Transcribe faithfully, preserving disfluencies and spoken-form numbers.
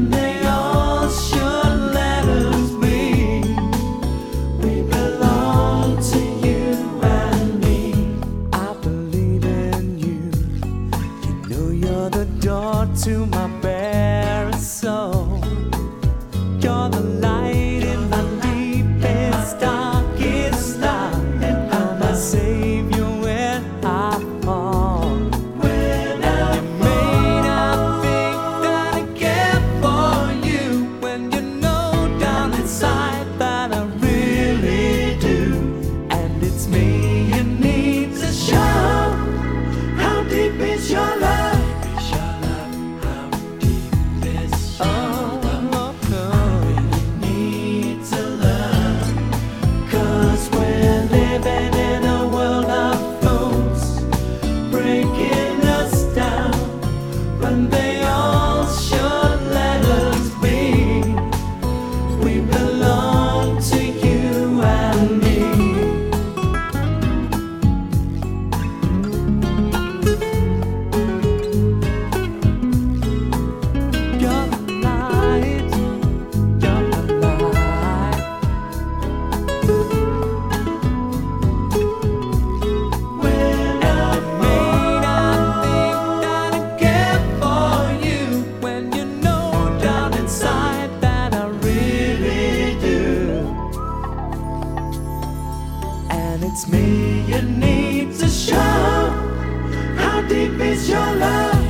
when they all should let us be. We belong to you and me. I believe in you. You know you're the door to my bare soul. You're the light in my deepest, darkest night. You're my savior when I fall. When I you may not think that I care for you, when you know down inside that I really do. And it's me you need to show. How deep is your love? When they all should let us be. We belong to you and me. You're the light, you're the light. When I may not think that I care for you, when you know down inside that I really do. And it's me you need to show. How deep is your love?